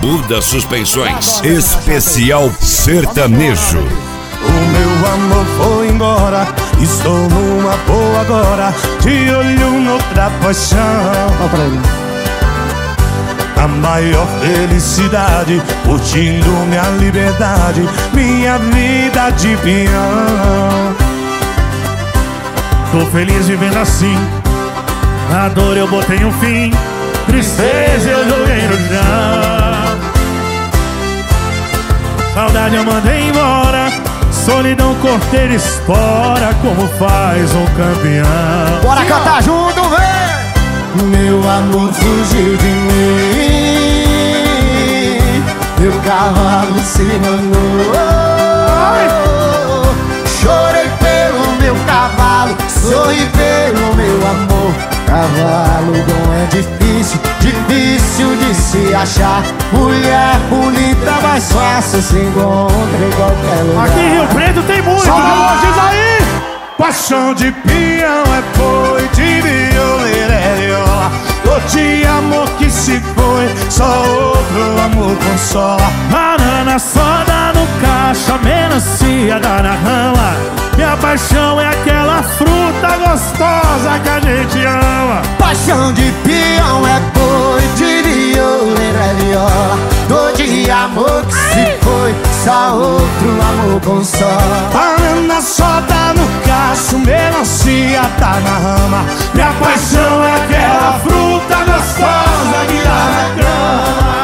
Buda Suspensões, especial sertanejo. O meu amor foi embora, estou numa boa agora, de olho noutra paixão. A maior felicidade, curtindo minha liberdade, minha vida de peão. Tô feliz vivendo assim, na dor eu botei um fim, tristeza eu joguei no chão. Saudade eu mandei embora, solidão corteira espora, como faz um campeão. Bora cantar junto, vem! Meu amor fugiu de mim, meu cavalo se mandou. Chorei pelo meu cavalo, sorri pelo meu amor. Cavalo bom é difícil, difícil de se achar. Mulher bonita mais fácil se encontra em qualquer lugar. Aqui em Rio Preto tem muito, diz aí! Paixão de peão é boi, de violeira é viola. De amor que se foi, só outro amor consola. Banana só dá no caixa, melancia dá na rama. Minha paixão é aquela fruta gostosa que a gente ama. Paixão de peão é boi, de violeira é viola. Dor de amor que se foi, só outro amor consola. Banana só dá no cacho, melancia tá na rama. Minha paixão é aquela fruta gostosa que dá na cama.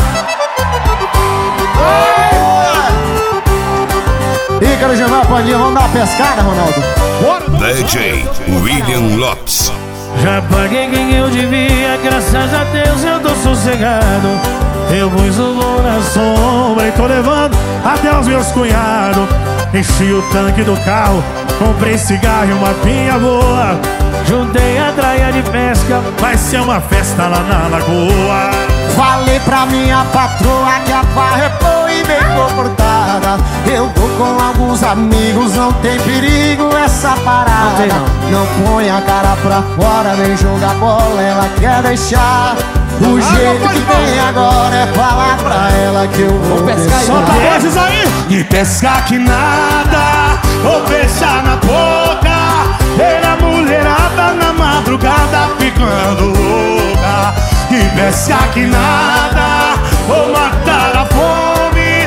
Ícaro, Gilmar, Pandinha, vamos dar uma pescada, Ronaldo? DJ William Lopes. Já paguei quem eu devia, graças a Deus eu tô sossegado. Eu pus o voo na sombra e tô levando até os meus cunhados. Enchi o tanque do carro, comprei cigarro e uma pinha boa. Juntei a traia de pesca, vai ser uma festa lá na lagoa. Falei pra minha patroa que a barra é boa e bem comportada. Eu vou com alguns amigos, não tem perigo essa parada. Não põe a cara pra fora, nem joga bola, ela quer deixar. O jeito que tem agora é falar pra ela que eu vou pescar. Solta a voz aí! E pescar que nada, vou fechar na boca. Ver a mulherada na madrugada ficando louca. E pescar que nada, vou matar a fome.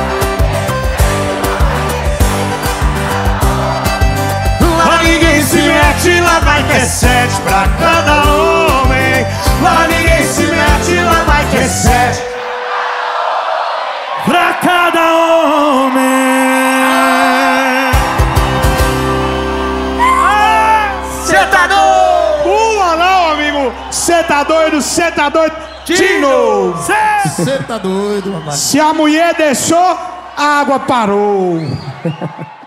Lá ninguém se mete, lá vai ter 7 pra cada homem. Lá ninguém se mete, lá vai ter 7 pra cada homem. Cê tá doido? Pula não, amigo. Cê tá doido, cê tá doido. De novo. Cê tá doido, rapaz. Se a mulher deixou, a água parou.